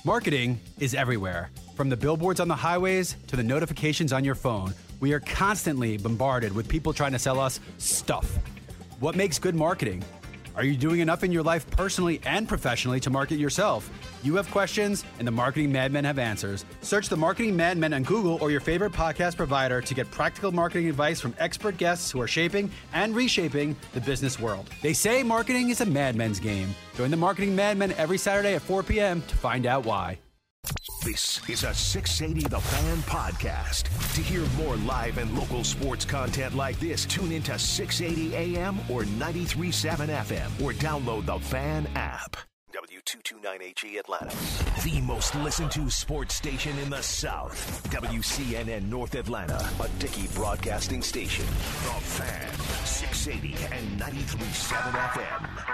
Marketing is everywhere. From the billboards on the highways to the notifications on your phone, we are constantly bombarded with people trying to sell us stuff. What makes good marketing? Are you doing enough in your life personally and professionally to market yourself? You have questions, and the Marketing Madmen have answers. Search the Marketing Madmen on Google or your favorite podcast provider to get practical marketing advice from expert guests who are shaping and reshaping the business world. They say marketing is a madmen's game. Join the Marketing Madmen every Saturday at 4 p.m. to find out why. This is a 680 The Fan podcast. To hear more live and local sports content like this, tune into 680 AM or 93.7 FM or download the Fan app. W229HE Atlanta, the most listened to sports station in the South. WCNN North Atlanta, a Dickey broadcasting station. The Fan, 680 and 93.7 FM.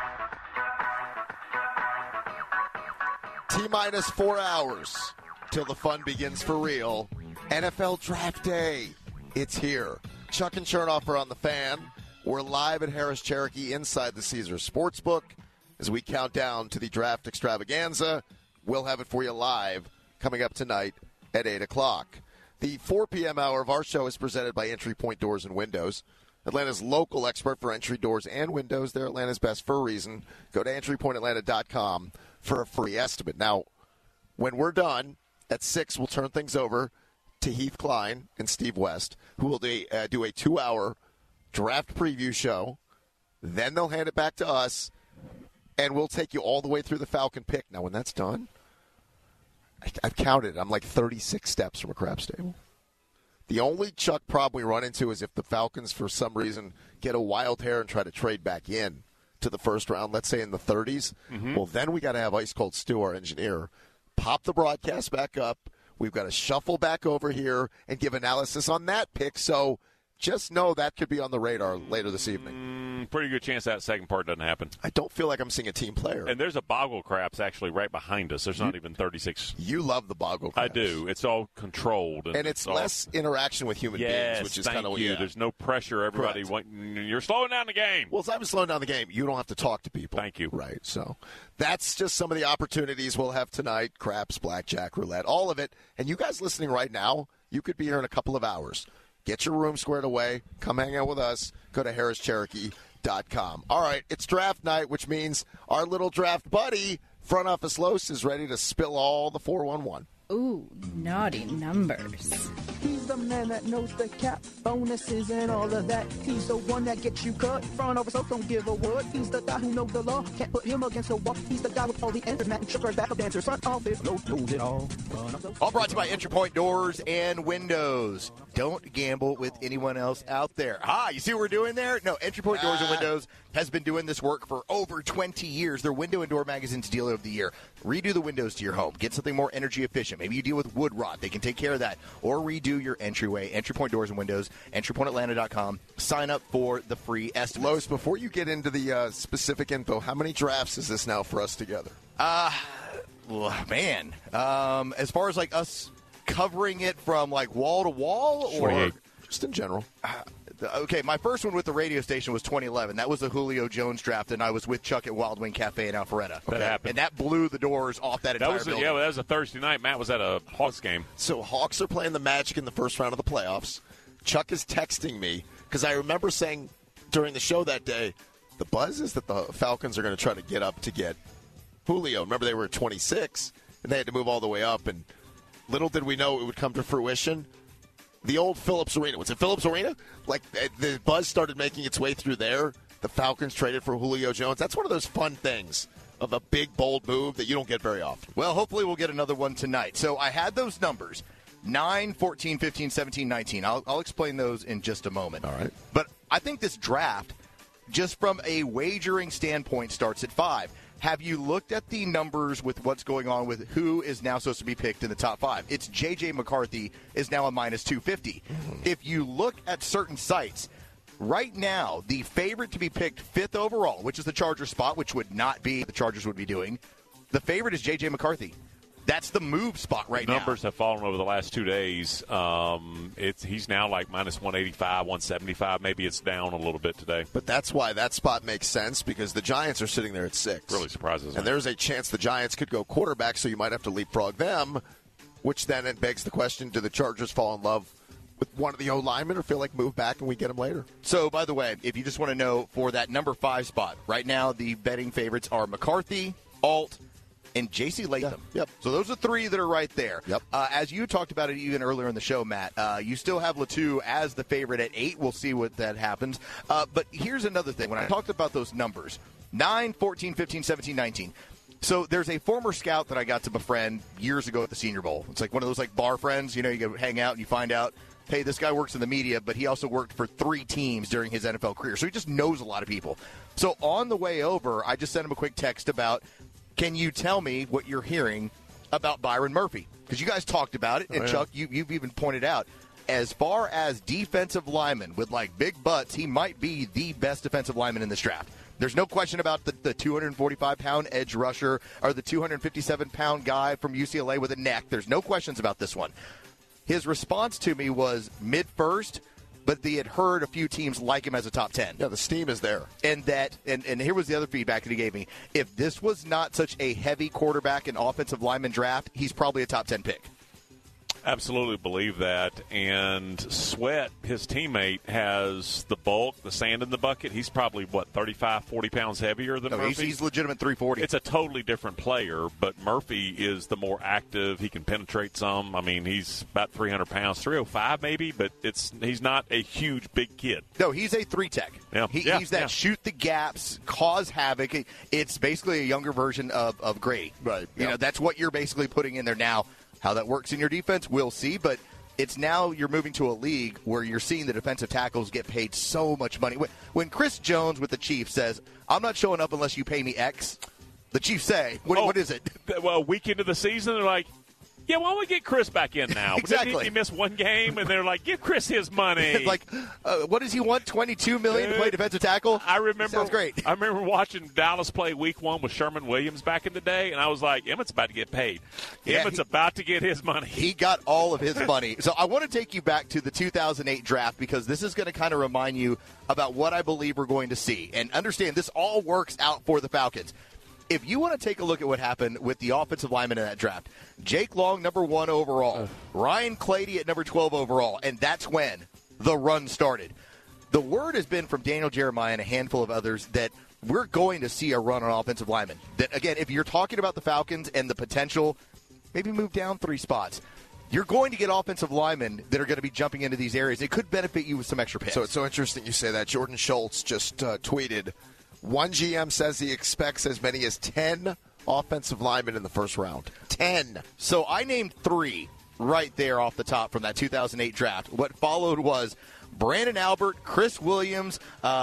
T-minus 4 hours till the fun begins for real. NFL Draft Day. It's here. Chuck and Chernoff are on the Fan. We're live at Harris Cherokee inside the Caesars Sportsbook as we count down to the draft extravaganza. We'll have it for you live coming up tonight at 8 o'clock. The 4 p.m. hour of our show is presented by Entry Point Doors and Windows. Atlanta's local expert for entry doors and windows. They're Atlanta's best for a reason. Go to entrypointatlanta.com for a free estimate. Now, when we're done at 6, we'll turn things over to Heath Klein and Steve West, who will do a 2-hour draft preview show. Then they'll hand it back to us, and we'll take you all the way through the Falcon pick. Now, when that's done, I've counted. I'm like 36 steps from a craps table. The only Chuck problem we run into is if the Falcons, for some reason, get a wild hair and try to trade back in to the first round, let's say in the 30s. Well, then we got to have Ice Cold Stu, our engineer, pop the broadcast back up. We've got to shuffle back over here and give analysis on that pick. So just know that could be on the radar later this evening. Pretty good chance that second part doesn't happen. I don't feel like I'm seeing a team player. And there's a Boggle Craps actually right behind us. There's not even 36. You love the Boggle Craps. I do. It's all controlled. And it's less interaction with human beings, which is kind of what you. There's no pressure. Everybody, you're slowing down the game. Well, as I'm slowing down the game, you don't have to talk to people. Thank you. Right. So that's just some of the opportunities we'll have tonight. Craps, blackjack, roulette, all of it. And you guys listening right now, you could be here in a couple of hours. Get your room squared away. Come hang out with us. Go to HarrisCherokee.com. All right, it's draft night, which means our little draft buddy, Front Office Los, is ready to spill all the 411. Ooh, naughty numbers. He's the man that knows the cap, bonuses and all of that. He's the one that gets you cut. Front office, so don't give a word. He's the guy who knows the law. Can't put him against the wall. He's the guy with all the answers. Matt and Sugar's backup dancers. Front office, knows it all. All brought to you by Entry Point Doors and Windows. Don't gamble with anyone else out there. You see what we're doing there? No, Entry Point Doors and Windows has been doing this work for over 20 years. They're Window and Door Magazine's Dealer of the Year. Redo the windows to your home. Get something more energy efficient. Maybe you deal with wood rot. They can take care of that. Or redo your entryway. Entry Point Doors and Windows. EntryPointAtlanta.com. Sign up for the free estimate. Lois, before you get into the specific info, how many drafts is this now for us together? Man. As far as like us covering it from like wall to wall, or just in general? Okay, my first one with the radio station was 2011. That was the Julio Jones draft, and I was with Chuck at Wild Wing Cafe in Alpharetta. That happened. And that blew the doors off that entire building. Yeah, that was a Thursday night. Matt was at a Hawks game. So Hawks are playing the Magic in the first round of the playoffs. Chuck is texting me because I remember saying during the show that day, the buzz is that the Falcons are going to try to get up to get Julio. Remember, they were at 26, and they had to move all the way up, and little did we know it would come to fruition. The old Phillips Arena. Was it Phillips Arena? Like, the buzz started making its way through there. The Falcons traded for Julio Jones. That's one of those fun things of a big, bold move that you don't get very often. Well, hopefully we'll get another one tonight. So I had those numbers, 9, 14, 15, 17, 19. I'll explain those in just a moment. All right. But I think this draft, just from a wagering standpoint, starts at 5. Have you looked at the numbers with what's going on with who is now supposed to be picked in the top 5? It's J.J. McCarthy is now a minus 250. If you look at certain sites, right now, the favorite to be picked 5th overall, which is the Chargers spot, which would not be the Chargers would be doing, the favorite is J.J. McCarthy. That's the move spot right now. Numbers have fallen over the last 2 days. He's now like minus 185, 175. Maybe it's down a little bit today. But that's why that spot makes sense, because the Giants are sitting there at 6. Really surprises me. And there's a chance the Giants could go quarterback, so you might have to leapfrog them, which then it begs the question, do the Chargers fall in love with one of the O-linemen or feel like move back and we get them later? So, by the way, if you just want to know, for that number 5 spot, right now the betting favorites are McCarthy, Alt, and J.C. Latham. Yep. So those are 3 that are right there. Yep. As you talked about it even earlier in the show, Matt, you still have Latu as the favorite at 8. We'll see what that happens. But here's another thing. When I talked about those numbers, 9, 14, 15, 17, 19. So there's a former scout that I got to befriend years ago at the Senior Bowl. It's like one of those like bar friends. You go hang out and you find out, hey, this guy works in the media, but he also worked for 3 teams during his NFL career. So he just knows a lot of people. So on the way over, I just sent him a quick text about, can you tell me what you're hearing about Byron Murphy? Because you guys talked about it, and Chuck, you've even pointed out, as far as defensive linemen with like big butts, he might be the best defensive lineman in this draft. There's no question about the 245-pound edge rusher or the 257-pound guy from UCLA with a neck. There's no questions about this one. His response to me was mid-first, but they had heard a few teams like him as a top 10. Yeah, the steam is there. And here was the other feedback that he gave me. If this was not such a heavy quarterback and offensive lineman draft, he's probably a top 10 pick. Absolutely believe that. And Sweat, his teammate, has the bulk, the sand in the bucket. He's probably, 35, 40 pounds heavier than Murphy? He's legitimate 340. It's a totally different player, but Murphy is the more active. He can penetrate some. I mean, he's about 300 pounds, 305 maybe, but he's not a huge, big kid. No, he's a 3-tech. Yeah. He's that shoot the gaps, cause havoc. It's basically a younger version of Grady. Right. That's what you're basically putting in there now. How that works in your defense, we'll see. But it's now you're moving to a league where you're seeing the defensive tackles get paid so much money. When Chris Jones with the Chiefs says, I'm not showing up unless you pay me X, the Chiefs say, what is it? Well, a week into the season, they're like, yeah, why don't we get Chris back in now? Exactly. He missed one game, and they're like, give Chris his money. What does he want, $22 million to play defensive tackle? Sounds great. I remember watching Dallas play week 1 with Sherman Williams back in the day, and I was like, Emmett's about to get paid. Emmett's about to get his money. He got all of his money. So I want to take you back to the 2008 draft, because this is going to kind of remind you about what I believe we're going to see. And understand, this all works out for the Falcons. If you want to take a look at what happened with the offensive linemen in that draft, Jake Long, number 1 overall, Ryan Clady at number 12 overall, and that's when the run started. The word has been from Daniel Jeremiah and a handful of others that we're going to see a run on offensive linemen. That, again, if you're talking about the Falcons and the potential, maybe move down 3 spots. You're going to get offensive linemen that are going to be jumping into these areas. It could benefit you with some extra picks. So it's so interesting you say that. Jordan Schultz just tweeted, one GM says he expects as many as 10 offensive linemen in the first round. 10. So I named 3 right there off the top from that 2008 draft. What followed was Brandon Albert, Chris Williams,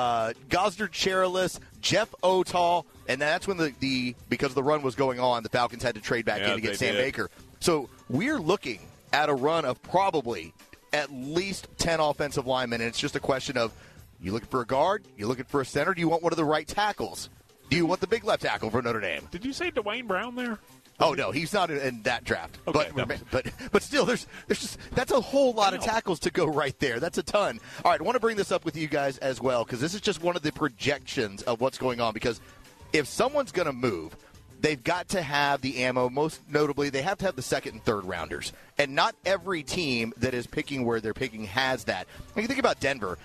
Gosder Cherilus, Jeff Otall, and that's when because the run was going on, the Falcons had to trade back in to get Sam Baker. So we're looking at a run of probably at least 10 offensive linemen, and it's just a question of, you looking for a guard? You looking for a center? Do you want one of the right tackles? Do you want the big left tackle for Notre Dame? Did you say Dwayne Brown there? Oh no, he's not in that draft. Okay, but still, there's just that's a whole lot of tackles to go right there. That's a ton. All right, I want to bring this up with you guys as well, because this is just one of the projections of what's going on. Because if someone's going to move, they've got to have the ammo. Most notably, they have to have the second and third rounders, and not every team that is picking where they're picking has that. When you think about Denver,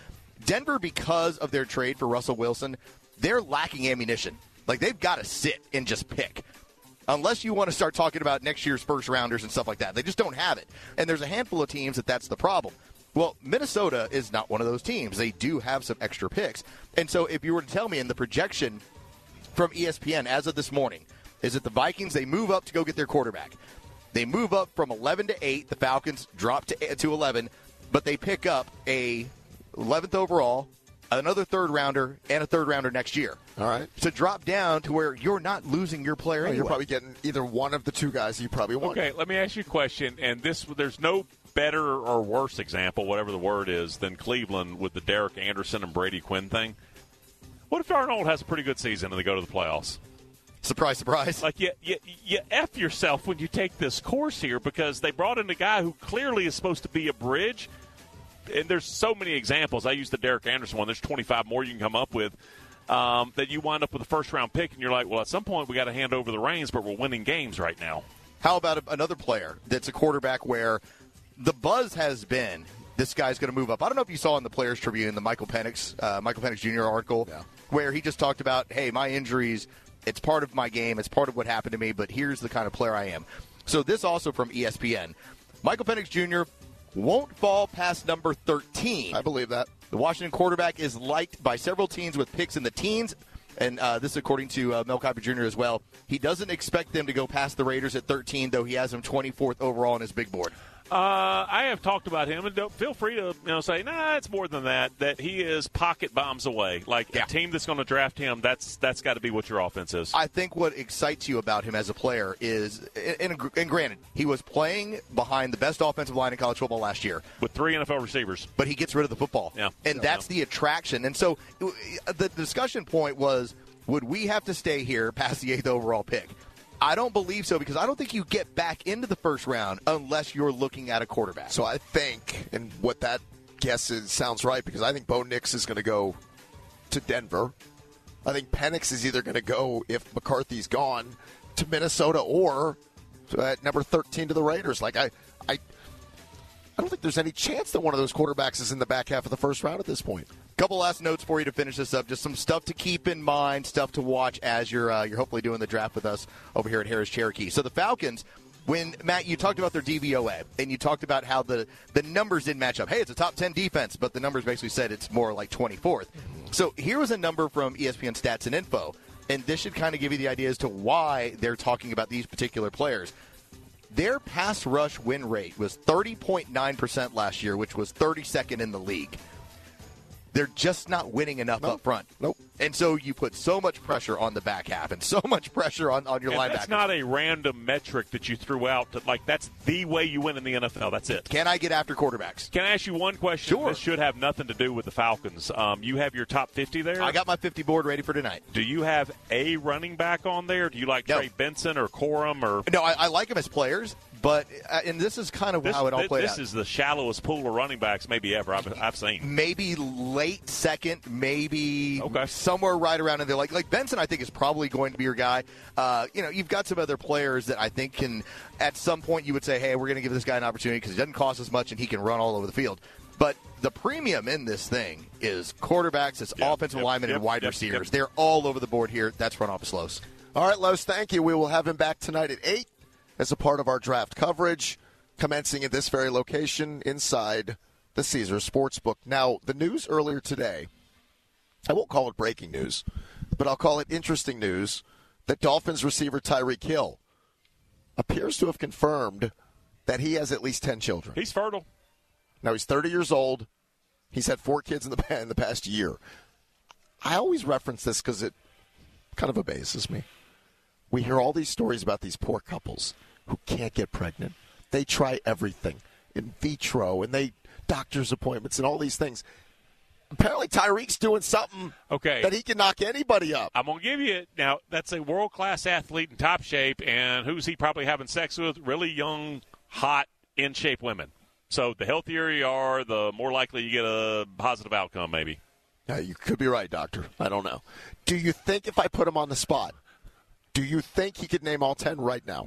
because of their trade for Russell Wilson, they're lacking ammunition. Like, they've got to sit and just pick. Unless you want to start talking about next year's first rounders and stuff like that. They just don't have it. And there's a handful of teams that's the problem. Well, Minnesota is not one of those teams. They do have some extra picks. And so if you were to tell me in the projection from ESPN as of this morning, is that the Vikings, they move up to go get their quarterback. They move up from 11 to 8. The Falcons drop to 11, but they pick up a 11th overall, another third rounder, and a third rounder next year. All right. To drop down to where you're not losing your player anyway. You're probably getting either one of the 2 guys you probably want. Okay, let me ask you a question. And there's no better or worse example, whatever the word is, than Cleveland with the Derek Anderson and Brady Quinn thing. What if Darnold has a pretty good season and they go to the playoffs? Surprise, surprise. Like, you F yourself when you take this course here because they brought in a guy who clearly is supposed to be a bridge. And there's so many examples. I used the Derek Anderson one. There's 25 more you can come up with that you wind up with a first-round pick, and you're like, well, at some point we got to hand over the reins, but we're winning games right now. How about another player that's a quarterback where the buzz has been this guy's going to move up? I don't know if you saw in the Players Tribune the Michael Penix Jr. article where he just talked about, hey, my injuries, it's part of my game, it's part of what happened to me, but here's the kind of player I am. So this also from ESPN. Michael Penix Jr. won't fall past number 13. I believe that. The Washington quarterback is liked by several teams with picks in the teens. And this is according to Mel Kiper Jr. as well. He doesn't expect them to go past the Raiders at 13, though he has them 24th overall on his big board. I have talked about him, and feel free to say, nah, it's more than that, that he is pocket bombs away. Like, a team that's going to draft him, that's got to be what your offense is. I think what excites you about him as a player is, and granted, he was playing behind the best offensive line in college football last year. With 3 NFL receivers. But he gets rid of the football. Yeah. And that's the attraction. And so the discussion point was, would we have to stay here past the 8th overall pick? I don't believe so because I don't think you get back into the first round unless you're looking at a quarterback. So I think, and what that guess is sounds right, because I think Bo Nix is going to go to Denver. I think Penix is either going to go, if McCarthy's gone, to Minnesota or at number 13 to the Raiders. Like I don't think there's any chance that one of those quarterbacks is in the back half of the first round at this point. Couple last notes for you to finish this up. Just some stuff to keep in mind, stuff to watch as you're hopefully doing the draft with us over here at Harris Cherokee. So the Falcons, when, Matt, you talked about their DVOA, and you talked about how the numbers didn't match up. Hey, it's a top 10 defense, but the numbers basically said it's more like 24th. So here was a number from ESPN Stats and Info, and this should kind of give you the idea as to why they're talking about these particular players. Their pass rush win rate was 30.9% last year, which was 32nd in the league. They're just not winning enough up front. Nope. And so you put so much pressure on the back half and so much pressure on your linebackers. That's not a random metric that you threw out. That's the way you win in the NFL. That's it. Can I get after quarterbacks? Can I ask you one question? Sure. This should have nothing to do with the Falcons. You have your top 50 there? I got my 50 board ready for tonight. Do you have a running back on there? Do you like Trey Benson or Corum? No, I like them as players. But and this is kind of how it all played out. This is the shallowest pool of running backs maybe ever I've seen. Maybe late second, maybe somewhere right around in there. Like Benson, I think is probably going to be your guy. You've got some other players that I think can, at some point, you would say, hey, we're going to give this guy an opportunity because he doesn't cost as much and he can run all over the field. But the premium in this thing is quarterbacks, it's offensive linemen, and wide receivers. They're all over the board here. That's Front Office Los. All right, Los, thank you. We will have him back tonight at 8 as a part of our draft coverage, commencing at this very location inside the Caesars Sportsbook. Now, the news earlier today, I won't call it breaking news, but I'll call it interesting news, that Dolphins receiver Tyreek Hill appears to have confirmed that he has at least 10 children. He's fertile. Now, he's 30 years old. He's had 4 kids in the past year. I always reference this because it kind of amazes me. We hear all these stories about these poor couples who can't get pregnant. They try everything, in vitro, and doctor's appointments and all these things. Apparently Tyreek's doing something that he can knock anybody up. I'm going to give you – now, that's a world-class athlete in top shape, and who's he probably having sex with? Really young, hot, in-shape women. So the healthier you are, the more likely you get a positive outcome maybe. Yeah, you could be right, doctor. I don't know. Do you think if I put him on the spot, do you think he could name all 10 right now?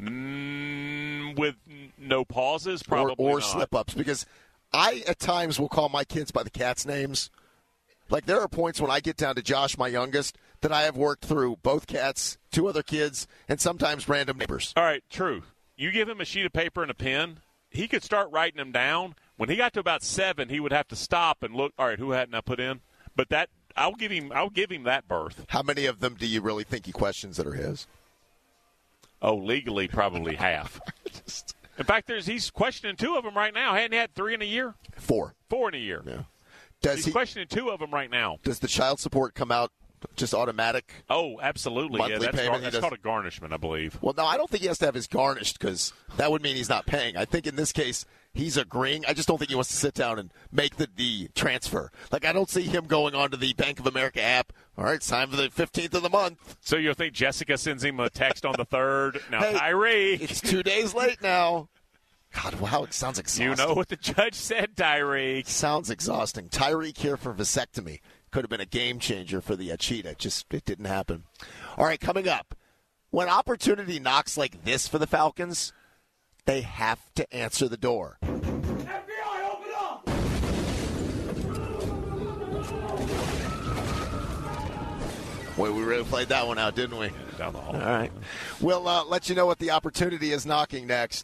With no pauses, probably or not. slip-ups, because I, at times, will call my kids by the cats' names. Like, there are points when I get down to Josh, my youngest, that I have worked through both cats, 2 other kids, and sometimes random neighbors. All right, true. You give him a sheet of paper and a pen, he could start writing them down. When he got to about 7, he would have to stop and look, all right, who hadn't I put in? But that I'll give him that berth. How many of them do you really think he questions that are his? Oh, legally, probably half. In fact, he's questioning 2 of them right now. Hadn't he had 3 in a year? 4. 4 in a year. Yeah. He's questioning 2 of them right now. Does the child support come out just automatic? Oh, absolutely. Monthly payment? That's called a garnishment, I believe. Well, no, I don't think he has to have his garnished because that would mean he's not paying. I think in this case he's agreeing. I just don't think he wants to sit down and make the transfer. Like, I don't see him going onto the Bank of America app. All right, it's time for the 15th of the month. So you'll think Jessica sends him a text on the 3rd. Now, Hey, Tyreek. It's 2 days late now. God, wow, it sounds exhausting. You know what the judge said, Tyreek. Sounds exhausting. Tyreek here for vasectomy. Could have been a game changer for the Cheetah. It didn't happen. All right, coming up. When opportunity knocks like this for the Falcons, they have to answer the door. FBI, open up! Boy, we really played that one out, didn't we? Down the hall. All right. We'll let you know what the opportunity is knocking next.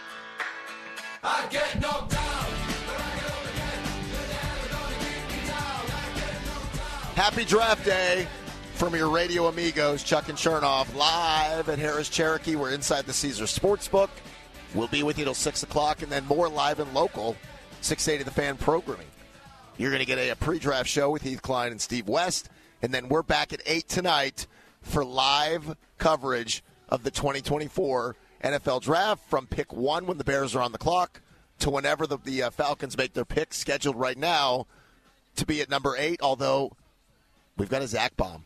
I get knocked down, but I get up again. You're never gonna keep me down. I get knocked down. Happy draft day from your radio amigos, Chuck and Chernoff, live at Harris Cherokee. We're inside the Caesars Sportsbook. We'll be with you till 6 o'clock, and then more live and local, 680 The Fan programming. You're going to get a pre-draft show with Heath Klein and Steve West, and then we're back at 8 tonight for live coverage of the 2024 NFL Draft from pick 1 when the Bears are on the clock to whenever the Falcons make their pick, scheduled right now to be at number 8, although we've got a Zach bomb.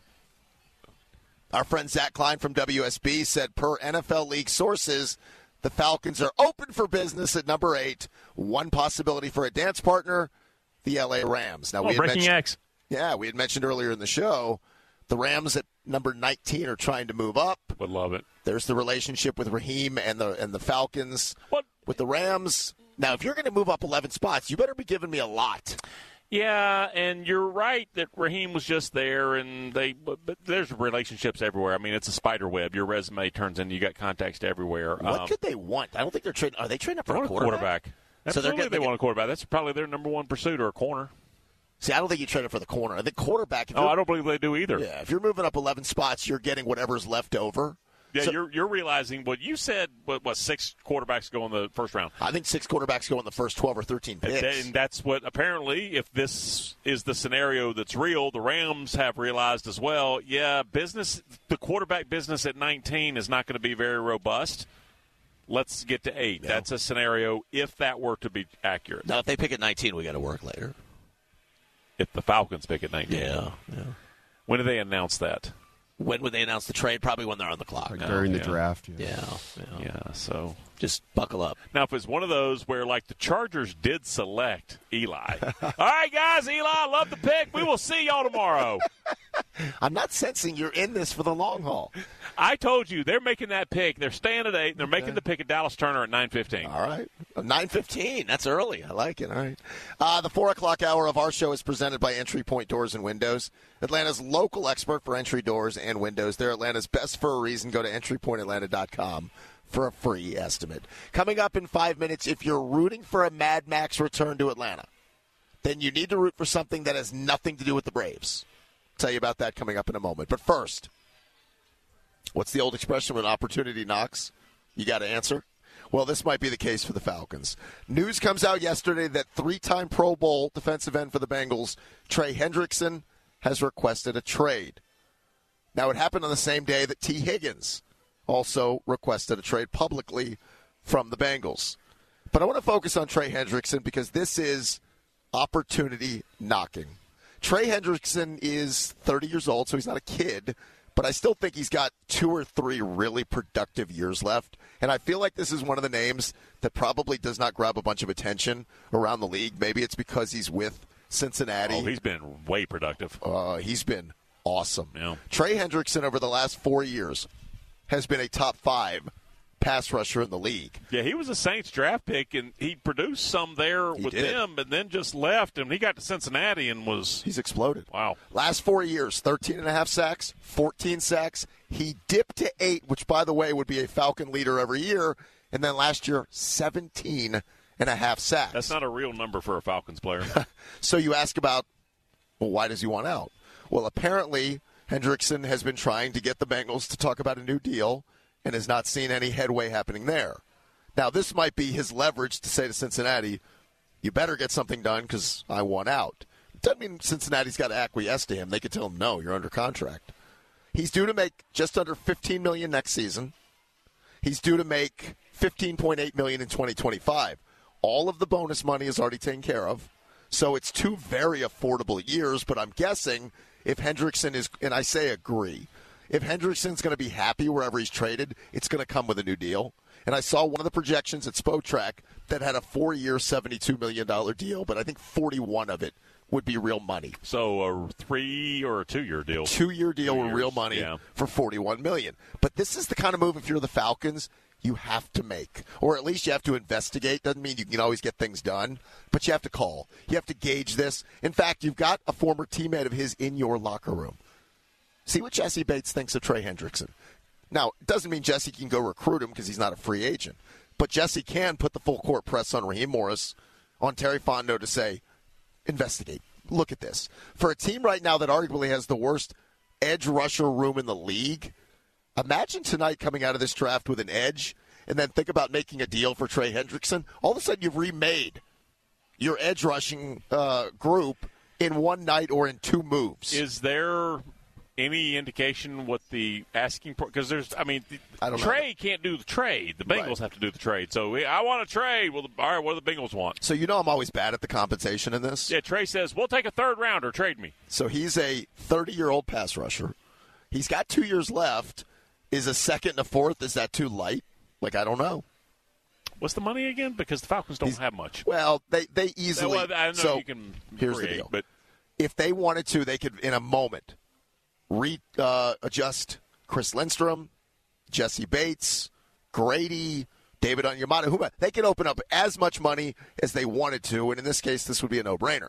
Our friend Zach Klein from WSB said, per NFL League sources, the Falcons are open for business at number 8. One possibility for a dance partner, the L.A. Rams. Now, Breaking X. Yeah, we had mentioned earlier in the show, the Rams at number 19 are trying to move up. Would love it. There's the relationship with Raheem and the Falcons. What? With the Rams. Now, if you're going to move up 11 spots, you better be giving me a lot. Yeah, and you're right that Raheem was just there, and but there's relationships everywhere. I mean, it's a spider web. Your resume turns in, you got contacts everywhere. What could they want? I don't think they're trading. Are they trading up for a quarterback? Absolutely, they want a quarterback. That's probably their number one pursuit, or a corner. See, I don't think you trade it for the corner. I think quarterback. I don't believe they do either. Yeah, if you're moving up 11 spots, you're getting whatever's left over. Yeah, so, you're realizing what you said. What 6 quarterbacks go in the first round? I think 6 quarterbacks go in the first 12 or 13 picks. And that's what apparently, if this is the scenario that's real, the Rams have realized as well. Yeah, the quarterback business at 19 is not going to be very robust. Let's get to 8. Yeah. That's a scenario if that were to be accurate. Now, if they pick at 19, we got to work later. If the Falcons pick at 19. Yeah. When do they announce that? When would they announce the trade? Probably when they're on the clock. During the draft. Yeah. So just buckle up. Now, if it's one of those where, like, the Chargers did select Eli. All right, guys, Eli, love the pick. We will see y'all tomorrow. I'm not sensing you're in this for the long haul. I told you, they're making that pick. They're staying at 8, and they're making the pick at Dallas Turner at 9:15. All right. 9:15. That's early. I like it. All right. The 4 o'clock hour of our show is presented by Entry Point Doors and Windows, Atlanta's local expert for entry doors and windows. They're Atlanta's best for a reason. Go to entrypointatlanta.com for a free estimate. Coming up in 5 minutes, if you're rooting for a Mad Max return to Atlanta, then you need to root for something that has nothing to do with the Braves. I'll tell you about that coming up in a moment. But first, what's the old expression when opportunity knocks? You got to answer? Well, this might be the case for the Falcons. News comes out yesterday that 3-time Pro Bowl defensive end for the Bengals, Trey Hendrickson, has requested a trade. Now, it happened on the same day that T. Higgins also requested a trade publicly from the Bengals. But I want to focus on Trey Hendrickson because this is opportunity knocking. Trey Hendrickson is 30 years old, so he's not a kid, but I still think he's got 2 or 3 really productive years left. And I feel like this is one of the names that probably does not grab a bunch of attention around the league. Maybe it's because he's with Cincinnati. Oh, he's been way productive. He's been awesome. Yeah. Trey Hendrickson over the last 4 years has been a top 5 pass rusher in the league. Yeah, he was a Saints draft pick, and he produced some there with them, and then just left, and he got to Cincinnati and was... He's exploded. Wow. Last 4 years, 13.5 sacks, 14 sacks. He dipped to 8, which, by the way, would be a Falcon leader every year, and then last year, 17.5 sacks. That's not a real number for a Falcons player. So you ask about, well, why does he want out? Well, apparently, Hendrickson has been trying to get the Bengals to talk about a new deal and has not seen any headway happening there. Now, this might be his leverage to say to Cincinnati, you better get something done because I want out. It doesn't mean Cincinnati's got to acquiesce to him. They could tell him, no, you're under contract. He's due to make just under $15 million next season. He's due to make $15.8 million in 2025. All of the bonus money is already taken care of. So it's 2 very affordable years, but I'm guessing if Hendrickson is, and I say agree, if Hendrickson's going to be happy wherever he's traded, it's going to come with a new deal. And I saw one of the projections at Spotrac that had a 4-year, $72 million deal, but I think 41 of it would be real money. So a 3 or a 2-year deal? 2-year deal with real money for $41 million. But this is the kind of move, if you're the Falcons, you have to make. Or at least you have to investigate. Doesn't mean you can always get things done, but you have to call. You have to gauge this. In fact, you've got a former teammate of his in your locker room. See what Jesse Bates thinks of Trey Hendrickson. Now, it doesn't mean Jesse can go recruit him because he's not a free agent. But Jesse can put the full court press on Raheem Morris, on Terry Fontenot to say, investigate. Look at this. For a team right now that arguably has the worst edge rusher room in the league, imagine tonight coming out of this draft with an edge and then think about making a deal for Trey Hendrickson. All of a sudden you've remade your edge rushing group in one night or in 2 moves. Is there any indication what the asking for? Because I don't Trey know. can't do the trade. The Bengals have to do the trade. So I want a trade. Well, all right, what do the Bengals want? So I'm always bad at the compensation in this. Yeah, Trey says, we'll take a 3rd rounder. Trade me. So he's a 30-year-old pass rusher. He's got 2 years left. Is a 2nd and a 4th, is that too light? I don't know. What's the money again? Because the Falcons don't have much. Well, they easily. Well, I know so you can here's create, the deal. But if they wanted to, they could, in a moment, adjust Chris Lindstrom, Jesse Bates, Grady, David Onyemata, whomever. They could open up as much money as they wanted to, and in this case, this would be a no-brainer.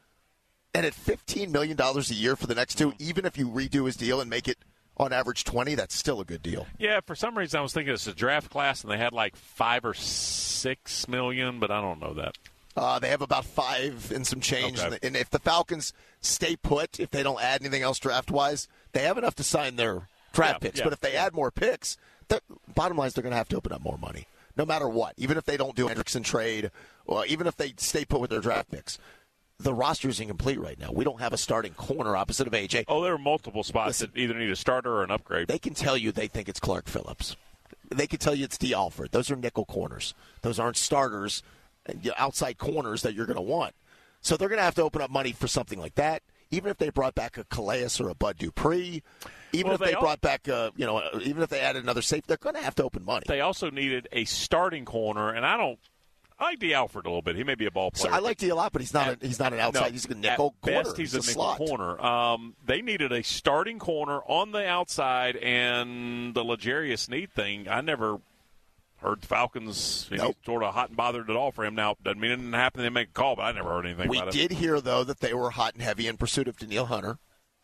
And at $15 million a year for the next 2, even if you redo his deal and make it on average 20, that's still a good deal. Yeah, for some reason I was thinking it's a draft class and they had like $5 or $6 million, but I don't know that. They have about 5 and some change. Okay. And if the Falcons stay put, if they don't add anything else draft-wise, they have enough to sign their draft picks. But if they add more picks, bottom line is they're going to have to open up more money, no matter what. Even if they don't do a Hendrickson trade, or even if they stay put with their draft picks. The roster is incomplete right now. We don't have a starting corner opposite of A.J. Oh, there are multiple spots that either need a starter or an upgrade. They can tell you they think it's Clark Phillips. They can tell you it's D. Alford. Those are nickel corners. Those aren't starters, outside corners that you're going to want. So they're going to have to open up money for something like that. Even if they brought back a Calais or a Bud Dupree, even if they brought back, even if they added another safety, they're going to have to open money. They also needed a starting corner, and I like D. Alford a little bit. He may be a ball player. So I like D a lot, but he's not an outside. No, he's a nickel corner. Best, he's a nickel slot corner. They needed a starting corner on the outside, and the L'Jarius Sneed thing, I never heard the Falcons sort of hot and bothered at all for him. Now, doesn't mean it didn't happen. They make a call, but I never heard anything about it. We did hear, though, that they were hot and heavy in pursuit of Danielle Hunter.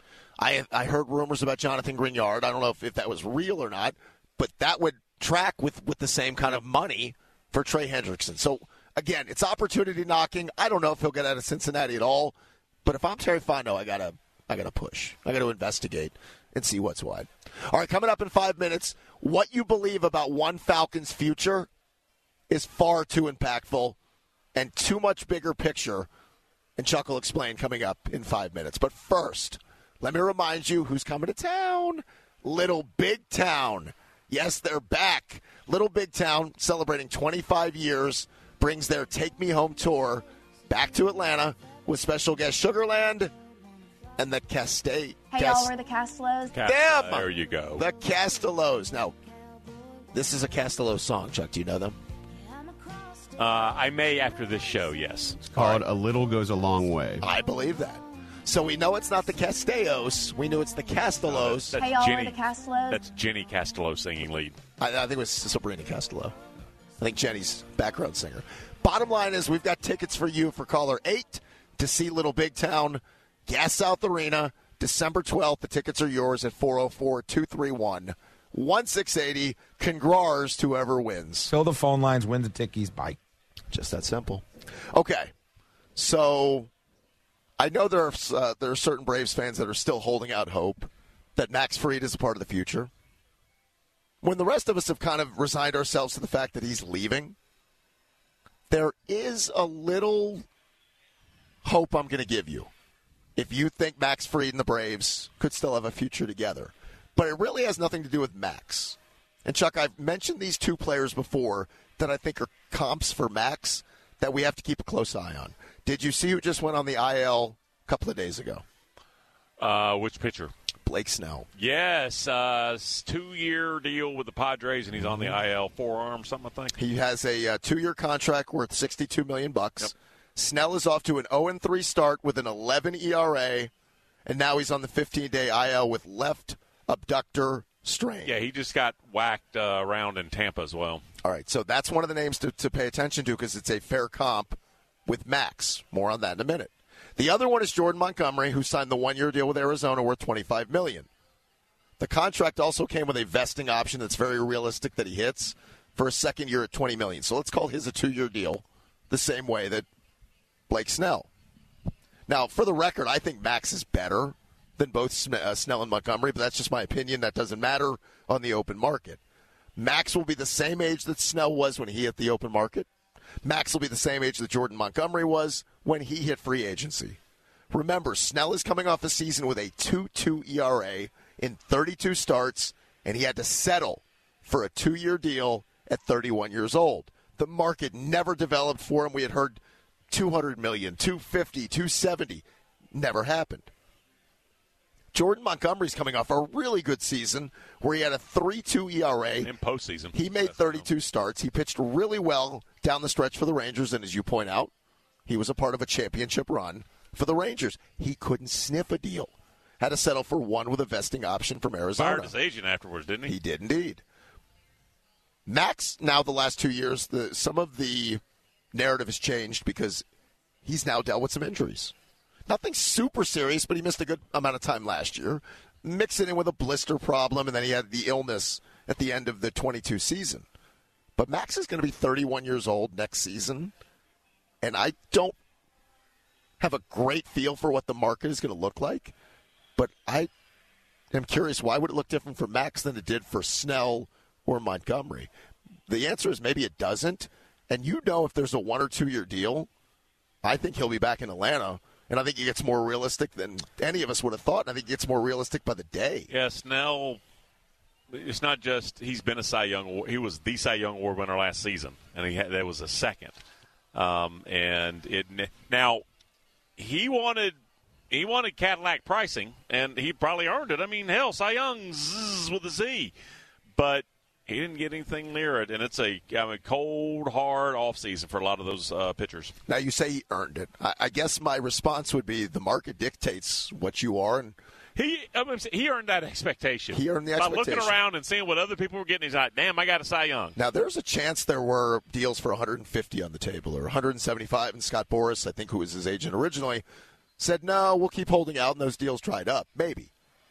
I heard rumors about Jonathan Grignard. I don't know if that was real or not, but that would track with the same kind of money for Trey Hendrickson. So, again, it's opportunity knocking. I don't know if he'll get out of Cincinnati at all, but if I'm Terry Fontenot, I gotta push. I gotta investigate and see what's what. All right, coming up in 5 minutes, what you believe about one Falcons' future is far too impactful and too much bigger picture, and Chuck will explain coming up in 5 minutes. But first, let me remind you who's coming to town. Little Big Town. Yes, they're back. Little Big Town, celebrating 25 years, brings their Take Me Home tour back to Atlanta with special guest Sugarland and the Castay. Hey, y'all, we're the Castellos. Them! There you go. The Castellos. Now, this is a Castello song, Chuck. Do you know them? I may after this show, yes. It's called A Little Goes a Long Way. I believe that. So we know it's not the Castellos. We knew it's the Castellos. Hey, y'all, we're the Castellos. That's Jenny Castello singing lead. I think it was Sabrina Castello. I think Jenny's background singer. Bottom line is we've got tickets for you for caller 8 to see Little Big Town, Gas South Arena, December 12th. The tickets are yours at 404-231-1680. Congrats to whoever wins. Fill the phone lines, win the tickies, bye. Just that simple. Okay, so I know there are certain Braves fans that are still holding out hope that Max Fried is a part of the future. When the rest of us have kind of resigned ourselves to the fact that he's leaving, there is a little hope I'm going to give you if you think Max Fried and the Braves could still have a future together. But it really has nothing to do with Max. And, Chuck, I've mentioned these two players before that I think are comps for Max that we have to keep a close eye on. Did you see who just went on the IL a couple of days ago? Which pitcher? Blake Snell. Yes, 2-year deal with the Padres, and he's on the IL forearm, something I think. He has a 2-year contract worth $62 million. Yep. Snell is off to an 0-3 start with an 11 ERA, and now he's on the 15-day IL with left abductor strain. Yeah, he just got whacked around in Tampa as well. All right, so that's one of the names to pay attention to because it's a fair comp with Max. More on that in a minute. The other one is Jordan Montgomery, who signed the 1-year deal with Arizona worth $25 million. The contract also came with a vesting option that's very realistic that he hits for a second year at $20 million. So let's call his a 2-year deal the same way that Blake Snell. Now, for the record, I think Max is better than both Snell and Montgomery, but that's just my opinion. That doesn't matter on the open market. Max will be the same age that Snell was when he hit the open market. Max will be the same age that Jordan Montgomery was when he hit free agency. Remember, Snell is coming off a season with a 2.2 ERA in 32 starts, and he had to settle for a 2-year deal at 31 years old. The market never developed for him. We had heard $200 million, $250, $270. Never happened. Jordan Montgomery's coming off a really good season where he had a 3.2 ERA. In postseason. He made 32 starts. He pitched really well down the stretch for the Rangers, and as you point out, he was a part of a championship run for the Rangers. He couldn't sniff a deal. Had to settle for one with a vesting option from Arizona. Fired his agent afterwards, didn't he? He did indeed. Max, now the last 2 years, some of the narrative has changed because he's now dealt with some injuries. Nothing super serious, but he missed a good amount of time last year. Mix it in with a blister problem, and then he had the illness at the end of the 22 season. But Max is going to be 31 years old next season, and I don't have a great feel for what the market is going to look like. But I am curious, why would it look different for Max than it did for Snell or Montgomery? The answer is maybe it doesn't. And you know, if there's a 1 or 2 year deal, I think he'll be back in Atlanta. And I think he gets more realistic than any of us would have thought. And I think he gets more realistic by the day. Yeah, Snell, it's not just he's been a Cy Young. He was the Cy Young Award winner last season, and that was a second. Now he wanted Cadillac pricing, and he probably earned it. I mean, hell, Cy Young with a Z, but he didn't get anything near it, and it's a cold, hard offseason for a lot of those pitchers. Now, you say he earned it. I guess my response would be the market dictates what you are, and he earned that expectation. He earned the expectation. By looking around and seeing what other people were getting, he's like, damn, I got a Cy Young. Now, there's a chance there were deals for 150 on the table, or 175, and Scott Boras, I think, who was his agent originally, said, no, we'll keep holding out, and those deals dried up. Maybe.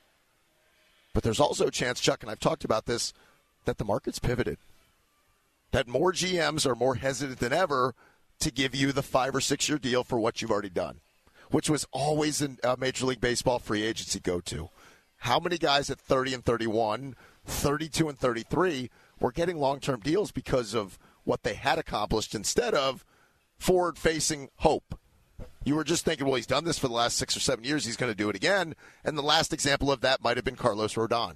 But there's also a chance, Chuck, and I've talked about this, that the market's pivoted, that more GMs are more hesitant than ever to give you the 5 or 6 year deal for what you've already done, which was always a Major League Baseball free agency go-to. How many guys at 30 and 31, 32 and 33 were getting long-term deals because of what they had accomplished instead of forward-facing hope? You were just thinking, well, he's done this for the last 6 or 7 years. He's going to do it again. And the last example of that might have been Carlos Rodon.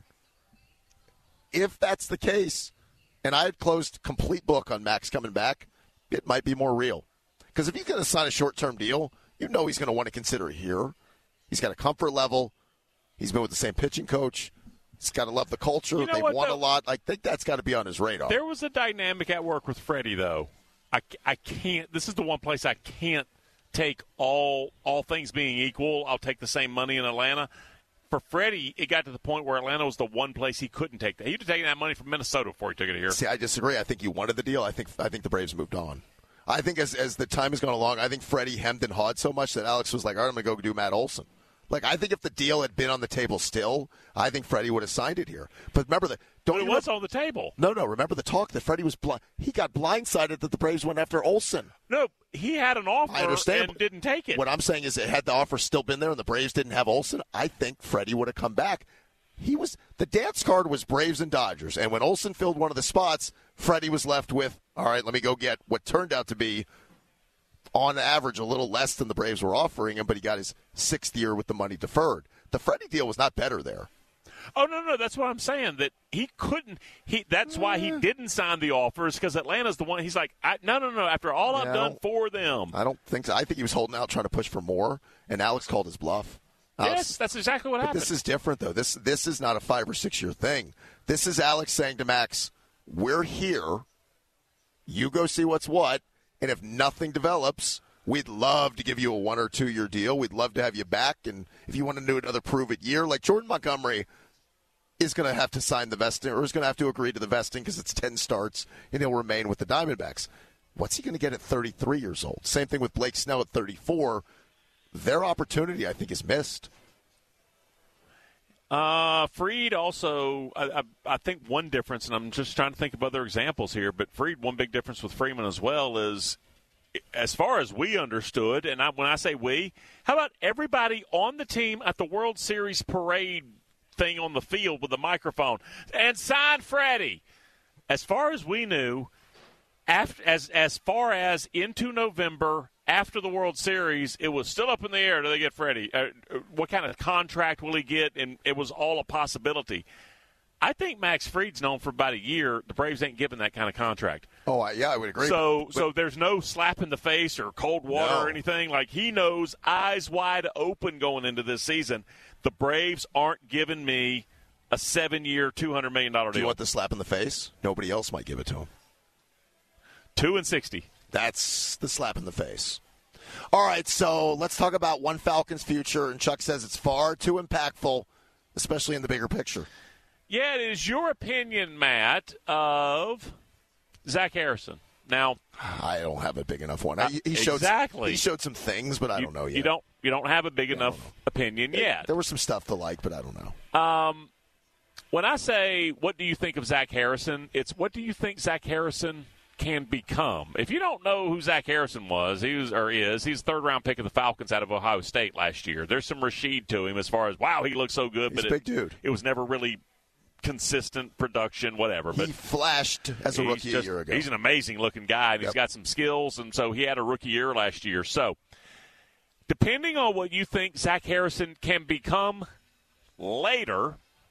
If that's the case, and I had closed complete book on Max coming back, it might be more real. Because if he's going to sign a short-term deal, you know he's going to want to consider it here. He's got a comfort level. He's been with the same pitching coach. He's got to love the culture. They've won a lot. I think that's got to be on his radar. There was a dynamic at work with Freddie, though. I can't – this is the one place I can't take all things being equal. I'll take the same money in Atlanta. For Freddie, it got to the point where Atlanta was the one place he couldn't take that. He'd have taken that money from Minnesota before he took it here. See, I disagree. I think he wanted the deal. I think the Braves moved on. I think as the time has gone along, I think Freddie hemmed and hawed so much that Alex was like, all right, I'm going to go do Matt Olson. Like, I think if the deal had been on the table still, I think Freddie would have signed it here. But remember that. But it was on the table. No. Remember the talk that Freddie was he got blindsided that the Braves went after Olson. No, he had an offer I understand, and didn't take it. What I'm saying is, had the offer still been there and the Braves didn't have Olson, I think Freddie would have come back. The dance card was Braves and Dodgers, and when Olson filled one of the spots, Freddie was left with, all right, let me go get what turned out to be, on average, a little less than the Braves were offering him, but he got his 6th year with the money deferred. The Freddie deal was not better there. Oh, no, that's what I'm saying, that he couldn't. That's why he didn't sign the offers, because Atlanta's the one. He's like, no, after all I've done for them. I don't think so. I think he was holding out trying to push for more, and Alex called his bluff. Yes, that's exactly what but happened. This is different, though. This is not a 5 or 6 year thing. This is Alex saying to Max, we're here. You go see what's what. And if nothing develops, we'd love to give you a 1 or 2 year deal. We'd love to have you back. And if you want to do another prove-it year, like Jordan Montgomery is going to have to sign the vesting or is going to have to agree to the vesting because it's 10 starts and he'll remain with the Diamondbacks. What's he going to get at 33 years old? Same thing with Blake Snell at 34. Their opportunity, I think, is missed. Fried also, I think one difference, and I'm just trying to think of other examples here, but Fried, one big difference with Freeman as well is, as far as we understood, and when I say we, how about everybody on the team at the World Series parade thing on the field with the microphone, and sign Freddie? As far as we knew, as far as into November, after the World Series, it was still up in the air. Do they get Freddie? What kind of contract will he get? And it was all a possibility. I think Max Fried's known for about a year. The Braves ain't giving that kind of contract. Oh, yeah, I would agree. So there's no slap in the face or cold water or anything. Like, he knows, eyes wide open going into this season, the Braves aren't giving me a 7-year, $200 million deal. Do you want the slap in the face? Nobody else might give it to him. 2 and 60. That's the slap in the face. All right, so let's talk about one Falcons' future. And Chuck says it's far too impactful, especially in the bigger picture. Yeah, it is your opinion, Matt, of Zach Harrison. Now, I don't have a big enough one. He showed some things, but I don't know yet. You don't have a big enough opinion yet. There was some stuff to like, but I don't know. When I say, what do you think of Zach Harrison, it's what do you think Zach Harrison can become. If you don't know who Zach Harrison is, he's a third-round pick of the Falcons out of Ohio State last year. There's some Rashid to him as far as, wow, he looks so good. He's a big dude. It was never really consistent production, whatever. But he flashed as a rookie a year ago. He's an amazing-looking guy, and he's got some skills, and so he had a rookie year last year. So depending on what you think Zach Harrison can become later,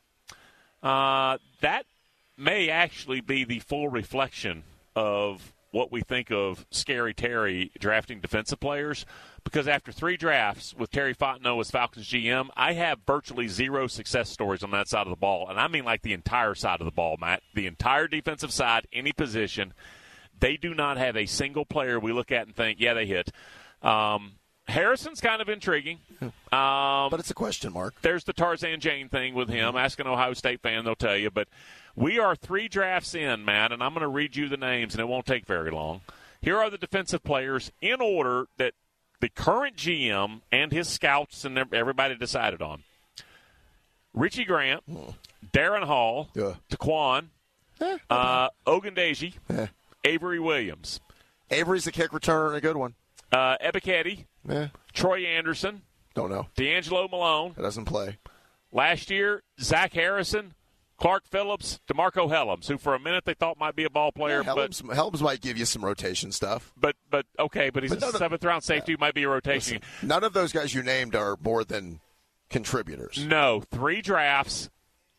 that may actually be the full reflection of what we think of Scary Terry drafting defensive players, because after 3 drafts with Terry Fontenot as Falcons GM, I have virtually 0 success stories on that side of the ball, and I mean like the entire side of the ball, Matt. The entire defensive side, any position, they do not have a single player we look at and think, yeah, they hit. Harrison's kind of intriguing. But it's a question mark. There's the Tarzan Jane thing with him. Ask an Ohio State fan, they'll tell you. But we are 3 drafts in, Matt, and I'm going to read you the names, and it won't take very long. Here are the defensive players in order that the current GM and his scouts and everybody decided on. Richie Grant, Darren Hall, Taquan, Ogundeji, Avery Williams. Avery's a kick returner and a good one. Ebiketie, Troy Anderson. Don't know. D'Angelo Malone. That doesn't play. Last year, Zach Harrison, Clark Phillips, DeMarco Helms, who for a minute they thought might be a ball player. Helms might give you some rotation stuff. But he's a 7th-round safety who might be a rotation. Listen, none of those guys you named are more than contributors. No, 3 drafts,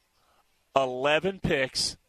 11 picks,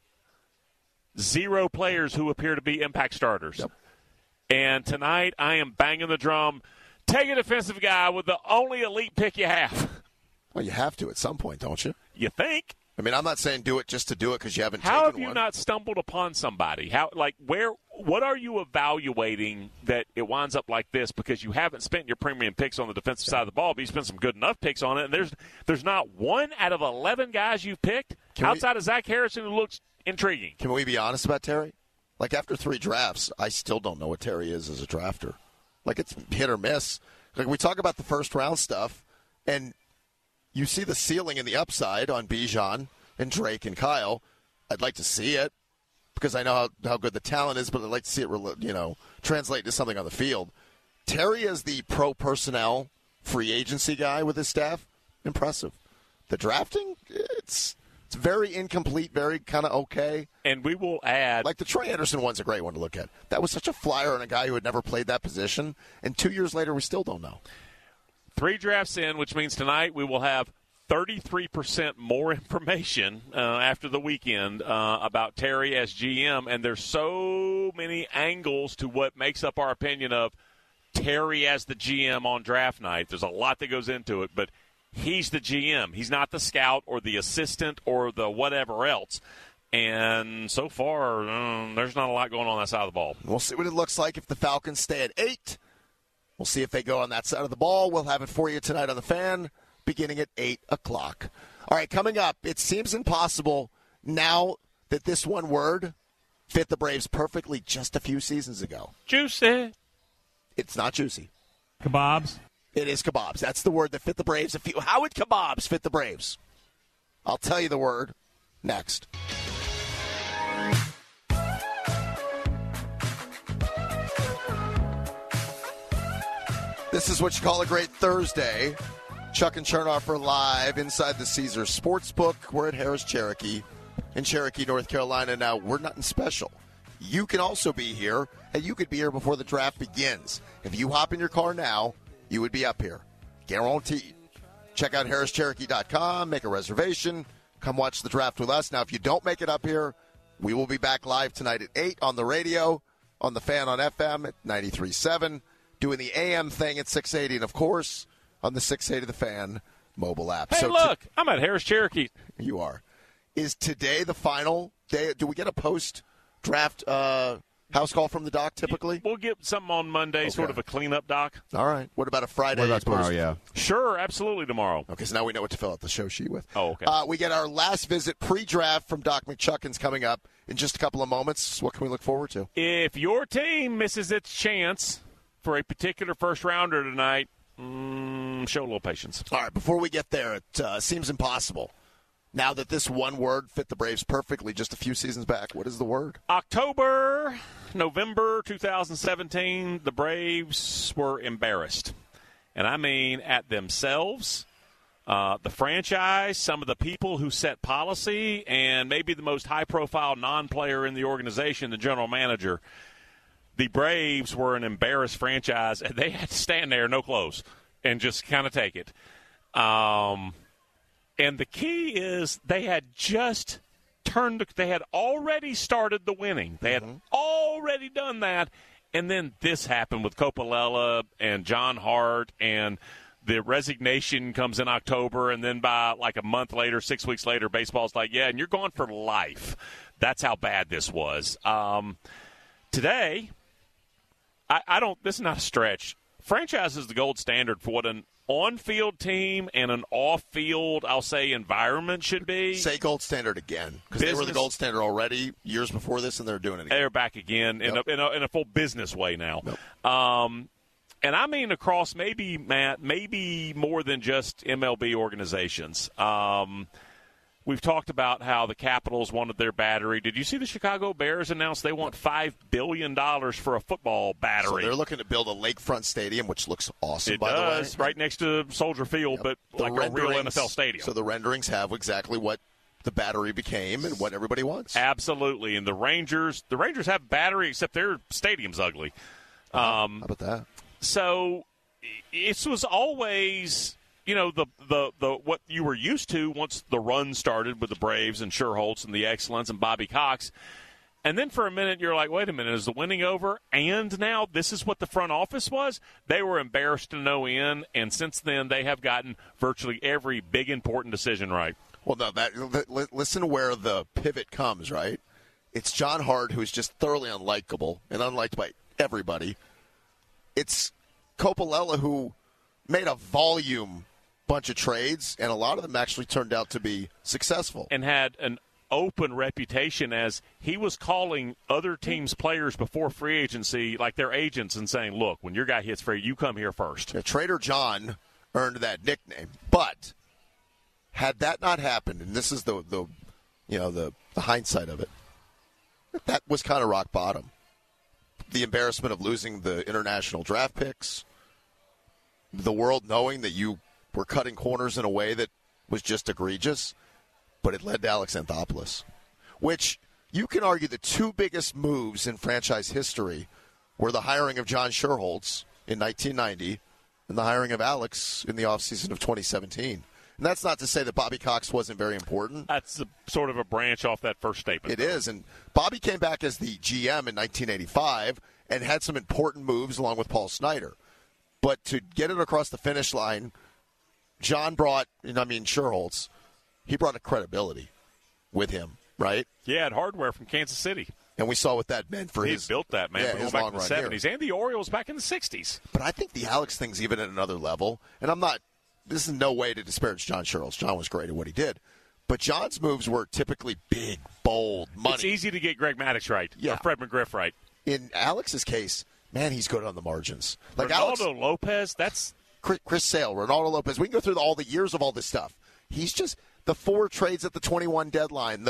0 players who appear to be impact starters. Yep. And tonight I am banging the drum. Take a defensive guy with the only elite pick you have. Well, you have to at some point, don't you? You think? I mean, I'm not saying do it just to do it because you haven't taken How one. have you not stumbled upon somebody? What are you evaluating that it winds up like this because you haven't spent your premium picks on the defensive side of the ball, but you spent some good enough picks on it, and there's not one out of 11 guys you've picked outside of Zach Harrison who looks intriguing. Can we be honest about Terry? Like, after 3 drafts, I still don't know what Terry is as a drafter. Like, it's hit or miss. Like, we talk about the first-round stuff, and you see the ceiling and the upside on Bijan and Drake and Kyle. I'd like to see it because I know how good the talent is, but I'd like to see it, translate to something on the field. Terry is the pro personnel free agency guy with his staff. Impressive. The drafting, it's very incomplete, very kind of okay. And we will add... Like the Troy Anderson one's a great one to look at. That was such a flyer on a guy who had never played that position, and 2 years later we still don't know. 3 drafts in, which means tonight we will have 33% more information after the weekend about Terry as GM, and there's so many angles to what makes up our opinion of Terry as the GM on draft night. There's a lot that goes into it, but He's the GM. He's not the scout or the assistant or the whatever else. And so far, there's not a lot going on that side of the ball. We'll see what it looks like if the Falcons stay at 8. We'll see if they go on that side of the ball. We'll have it for you tonight on The Fan, beginning at 8 o'clock. All right, coming up, it seems impossible now that this one word fit the Braves perfectly just a few seasons ago. Juicy. It's not juicy. Kebabs. It is kebabs. That's the word that fit the Braves. How would kebabs fit the Braves? I'll tell you the word next. This is what you call a great Thursday. Chuck and Chernoff are live inside the Caesars Sportsbook. We're at Harris Cherokee in Cherokee, North Carolina. Now, we're nothing special. You can also be here, and you could be here before the draft begins. If you hop in your car now, you would be up here. Guaranteed. Check out harrischcherokee.com, make a reservation, come watch the draft with us. Now, if you don't make it up here, we will be back live tonight at 8 on the radio, on the Fan on FM at 93.7, doing the AM thing at 680, and, of course, on the 680 The Fan mobile app. Hey, look, I'm at Harris Cherokee. You are. Is today the final day? Do we get a post-draft house call from the doc typically? We'll get something on Monday, sort of a cleanup doc. All right. What about a Friday? What about tomorrow, yeah? Sure, absolutely tomorrow. Okay, so now we know what to fill out the show sheet with. Oh, okay. We get our last visit pre-draft from Doc McChuckins coming up in just a couple of moments. What can we look forward to? If your team misses its chance for a particular first-rounder tonight, show a little patience. All right, before we get there, it seems impossible. Now that this one word fit the Braves perfectly just a few seasons back, what is the word? November 2017, the Braves were embarrassed. And I mean at themselves, the franchise, some of the people who set policy, and maybe the most high-profile non-player in the organization, the general manager. The Braves were an embarrassed franchise, and they had to stand there, no clothes, and just kind of take it. And the key is they had already started the winning. They had already done that. And then this happened with Coppola and John Hart, and the resignation comes in October. And then by like a month later, 6 weeks later, baseball's like, yeah, and you're gone for life. That's how bad this was. Today, this is not a stretch. Franchise is the gold standard for what an on-field team and an off-field, I'll say, environment should be. Say gold standard again, because they were the gold standard already years before this, and they're doing it again. They're back again in a full business way now. Yep. And I mean across maybe more than just MLB organizations. We've talked about how the Capitals wanted their battery. Did you see the Chicago Bears announce they want $5 billion for a football battery? So they're looking to build a lakefront stadium, which looks awesome, by the way. It does, right next to Soldier Field, but like a real NFL stadium. So the renderings have exactly what the battery became and what everybody wants. Absolutely. And the Rangers have battery, except their stadium's ugly. How about that? So it was always, the what you were used to once the run started with the Braves and Sherholtz and the Excellence and Bobby Cox. And then for a minute, you're like, wait a minute, is the winning over? And now this is what the front office was? They were embarrassed to no end, and since then they have gotten virtually every big, important decision right. Well, no, listen where the pivot comes, right? It's John Hart, who's just thoroughly unlikable and unliked by everybody. It's Coppola, who made a volume bunch of trades, and a lot of them actually turned out to be successful. And had an open reputation as he was calling other teams' players before free agency, like their agents, and saying, look, when your guy hits free, you come here first. Yeah, Trader John earned that nickname. But had that not happened, and this is the hindsight of it, that was kind of rock bottom. The embarrassment of losing the international draft picks, the world knowing that you were cutting corners in a way that was just egregious, but it led to Alex Anthopoulos, which you can argue the two biggest moves in franchise history were the hiring of John Sherholtz in 1990 and the hiring of Alex in the offseason of 2017. And that's not to say that Bobby Cox wasn't very important. That's sort of a branch off that first statement. It is, and Bobby came back as the GM in 1985 and had some important moves along with Paul Snyder. But to get it across the finish line John brought, Sherholtz, he brought a credibility with him, right? Yeah, at Hardware from Kansas City. And we saw what that meant for he built that, man, his back long in the run 70s here. and the Orioles back in the 60s. But I think the Alex thing's even at another level. And this is no way to disparage John Sherrills. John was great at what he did. But John's moves were typically big, bold, money. It's easy to get Greg Maddux right, or Fred McGriff right. In Alex's case, man, he's good on the margins. Like Ronaldo Lopez, that's Chris Sale, Ronaldo Lopez. We can go through all the years of all this stuff. He's just the 4 trades at the 21 deadline.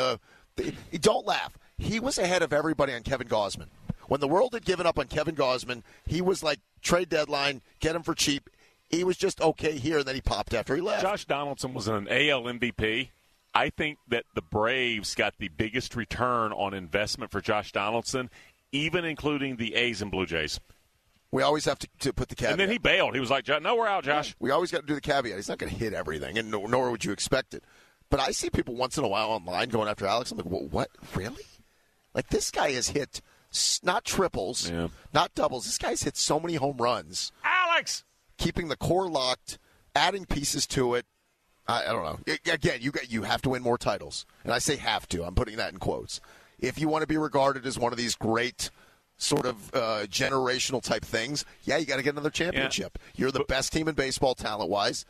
Don't laugh. He was ahead of everybody on Kevin Gausman. When the world had given up on Kevin Gausman, he was like, trade deadline, get him for cheap. He was just okay here, and then he popped after he left. Josh Donaldson was an AL MVP. I think that the Braves got the biggest return on investment for Josh Donaldson, even including the A's and Blue Jays. We always have to put the caveat. And then he bailed. He was like, no, we're out, Josh. We always got to do the caveat. He's not going to hit everything, and nor would you expect it. But I see people once in a while online going after Alex. I'm like, what? Really? Like, this guy has hit not triples, not doubles. This guy's hit so many home runs. Alex! Keeping the core locked, adding pieces to it. I don't know. Again, you have to win more titles. And I say have to. I'm putting that in quotes. If you want to be regarded as one of these great sort of generational type things, you got to get another championship. Yeah. You're the best team in baseball talent-wise.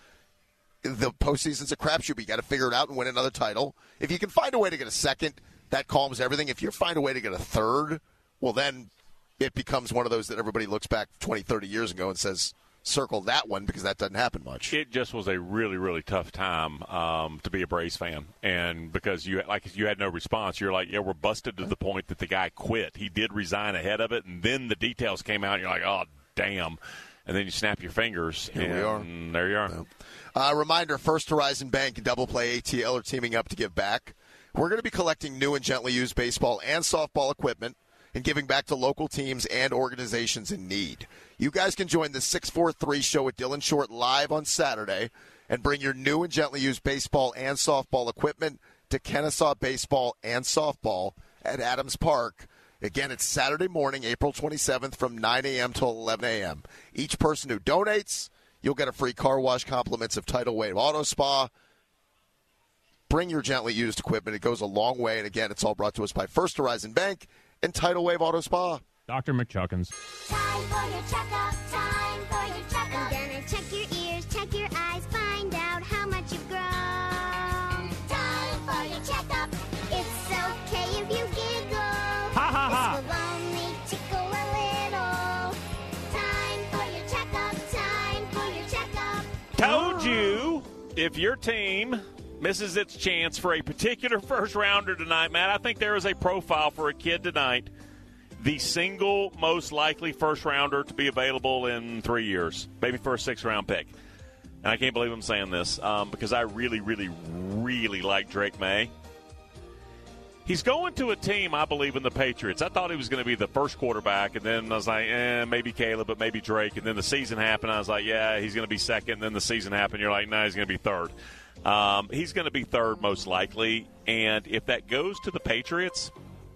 The postseason's a crapshoot, but you got to figure it out and win another title. If you can find a way to get a second, that calms everything. If you find a way to get a third, well, then it becomes one of those that everybody looks back 20, 30 years ago and says, circle that one, because that doesn't happen much. It just was a really, really tough time to be a Braves fan. And because you had no response, you're like, we're busted to the point that the guy quit. He did resign ahead of it, and then the details came out, and you're like, oh, damn. And then you snap your fingers, and there you are. Reminder, First Horizon Bank and Double Play ATL are teaming up to give back. We're going to be collecting new and gently used baseball and softball equipment and giving back to local teams and organizations in need. You guys can join the 643 show with Dylan Short live on Saturday and bring your new and gently used baseball and softball equipment to Kennesaw Baseball and Softball at Adams Park. Again, it's Saturday morning, April 27th from 9 a.m. till 11 a.m. Each person who donates, you'll get a free car wash, compliments of Tidal Wave Auto Spa. Bring your gently used equipment. It goes a long way. And again, it's all brought to us by First Horizon Bank and Tidal Wave Auto Spa. Dr. McChuckins. Time for your checkup. Time for your checkup. I'm gonna check your ears, check your eyes, find out how much you've grown. Time for your checkup. It's okay if you giggle. Ha ha ha. This will only tickle a little. Time for your checkup. Time for your checkup. Told you, if your team misses its chance for a particular first rounder tonight, Matt, I think there is a profile for a kid tonight. The single most likely first rounder to be available in 3 years, maybe for a 6th-round pick. And I can't believe I'm saying this because I really, really, really like Drake May. He's going to a team, I believe, in the Patriots. I thought he was going to be the first quarterback, and then I was like, maybe Caleb, but maybe Drake. And then the season happened. I was like, yeah, he's going to be second. And then the season happened. You're like, no, he's going to be third. He's going to be third most likely. And if that goes to the Patriots,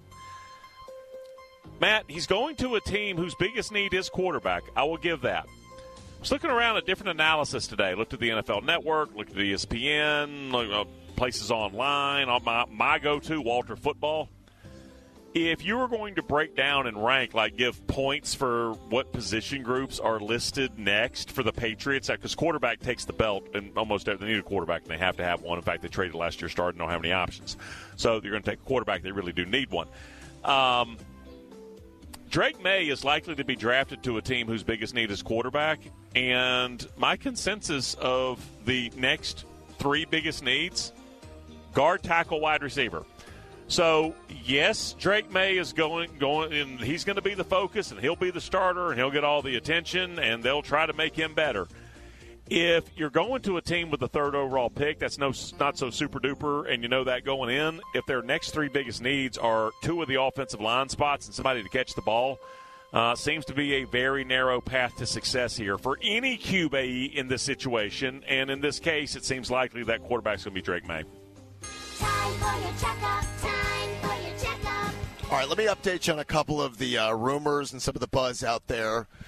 Matt, he's going to a team whose biggest need is quarterback. I will give that. I was looking around at different analysis today. Looked at the NFL Network, looked at ESPN, looked at places online, on my go-to, Walter Football. If you were going to break down and rank, like give points for what position groups are listed next for the Patriots, because quarterback takes the belt, and almost they need a quarterback, and they have to have one. In fact, they traded last year, started, don't have any options. So you're going to take a quarterback. They really do need one. Drake May is likely to be drafted to a team whose biggest need is quarterback, and my consensus of the next 3 biggest needs, guard, tackle, wide receiver. So, yes, Drake May is going, and he's going to be the focus, and he'll be the starter, and he'll get all the attention, and they'll try to make him better. If you're going to a team with the 3rd overall pick, that's not so super-duper, and you know that going in, if their next 3 biggest needs are 2 of the offensive line spots and somebody to catch the ball, seems to be a very narrow path to success here for any QB in this situation, and in this case, it seems likely that quarterback's going to be Drake May. Time for your checkup. Time for your checkup. All right, let me update you on a couple of the rumors and some of the buzz out there.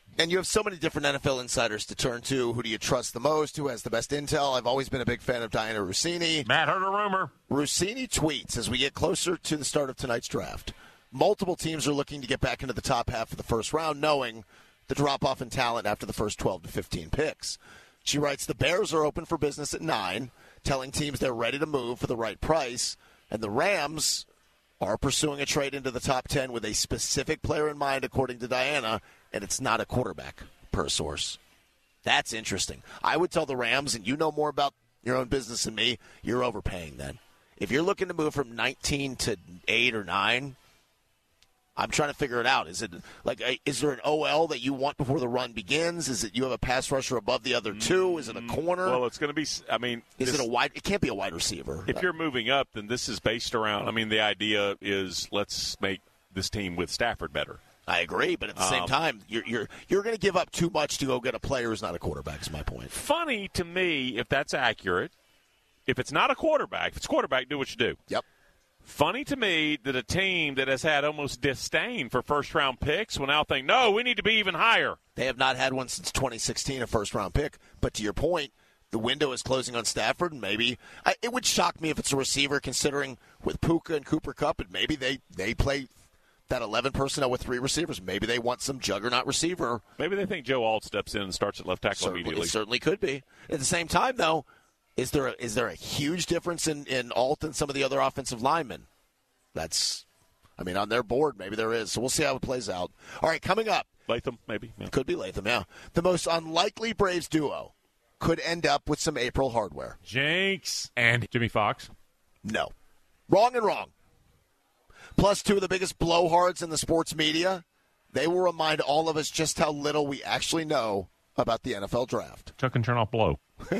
And you have so many different NFL insiders to turn to. Who do you trust the most? Who has the best intel? I've always been a big fan of Diana Rossini. Matt heard a rumor. Rossini tweets as we get closer to the start of tonight's draft. Multiple teams are looking to get back into the top half of the first round, knowing the drop-off in talent after the first 12 to 15 picks. She writes, the Bears are open for business at 9, telling teams they're ready to move for the right price. And the Rams are pursuing a trade into the top 10 with a specific player in mind, according to Diana, and it's not a quarterback, per source. That's interesting. I would tell the Rams, and you know more about your own business than me, you're overpaying then. If you're looking to move from 19 to 8 or 9, I'm trying to figure it out. Is there an OL that you want before the run begins? Is it you have a pass rusher above the other two? Is it a corner? Well, it's going to be. Is it a wide? It can't be a wide receiver. If you're moving up, then this is based around. The idea is let's make this team with Stafford better. I agree, but at the same time, you're going to give up too much to go get a player who's not a quarterback. Is my point. Funny to me if that's accurate. If it's not a quarterback, if it's quarterback, do what you do. Yep. Funny to me that a team that has had almost disdain for first-round picks will now think, no, we need to be even higher. They have not had one since 2016, a first-round pick. But to your point, the window is closing on Stafford, and maybe it would shock me if it's a receiver, considering with Puka and Cooper Kupp, and maybe they play that 11 personnel with 3 receivers. Maybe they want some juggernaut receiver. Maybe they think Joe Alt steps in and starts at left tackle immediately. It certainly could be. At the same time, though, is there a huge difference in Alt and some of the other offensive linemen? On their board, maybe there is. So we'll see how it plays out. All right, coming up. Latham, maybe. Yeah. Could be Latham, yeah. The most unlikely Braves duo could end up with some April hardware. Jenks and Jimmy Fox. No. Wrong and wrong. Plus 2 of the biggest blowhards in the sports media. They will remind all of us just how little we actually know about the NFL draft. Chuck and Chernoff blow.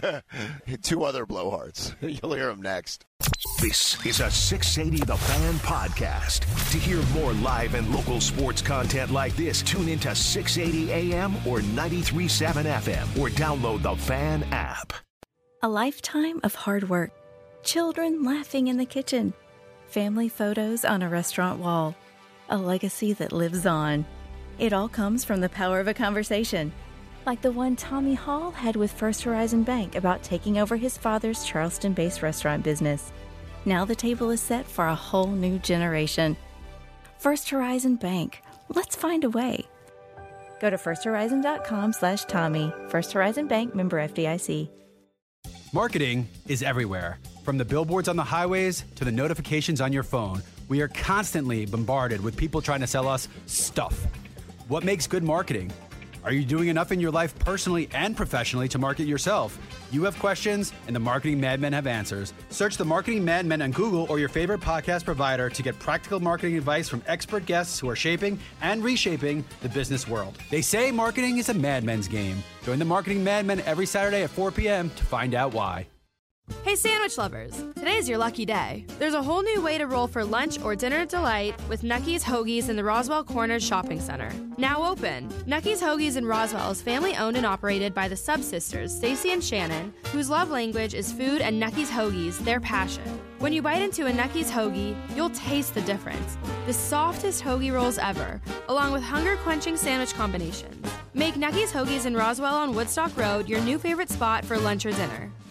2 other blowhards. You'll hear them next. This is a 680 The Fan podcast. To hear more live and local sports content like this, tune into 680 AM or 93.7 FM or download the Fan app. A lifetime of hard work. Children laughing in the kitchen. Family photos on a restaurant wall. A legacy that lives on. It all comes from the power of a conversation. Like the one Tommy Hall had with First Horizon Bank about taking over his father's Charleston-based restaurant business. Now the table is set for a whole new generation. First Horizon Bank. Let's find a way. Go to firsthorizon.com/Tommy. First Horizon Bank, member FDIC. Marketing is everywhere. From the billboards on the highways to the notifications on your phone, we are constantly bombarded with people trying to sell us stuff. What makes good marketing? Are you doing enough in your life personally and professionally to market yourself? You have questions, and the Marketing Madmen have answers. Search the Marketing Madmen on Google or your favorite podcast provider to get practical marketing advice from expert guests who are shaping and reshaping the business world. They say marketing is a madmen's game. Join the Marketing Madmen every Saturday at 4 p.m. to find out why. Hey sandwich lovers, today's your lucky day. There's a whole new way to roll for lunch or dinner delight with Nucky's Hoagies in the Roswell Corners Shopping Center. Now open. Nucky's Hoagies in Roswell is family owned and operated by the Sub-Sisters, Stacy and Shannon, whose love language is food and Nucky's Hoagies, their passion. When you bite into a Nucky's Hoagie, you'll taste the difference. The softest hoagie rolls ever, along with hunger-quenching sandwich combinations. Make Nucky's Hoagies in Roswell on Woodstock Road your new favorite spot for lunch or dinner.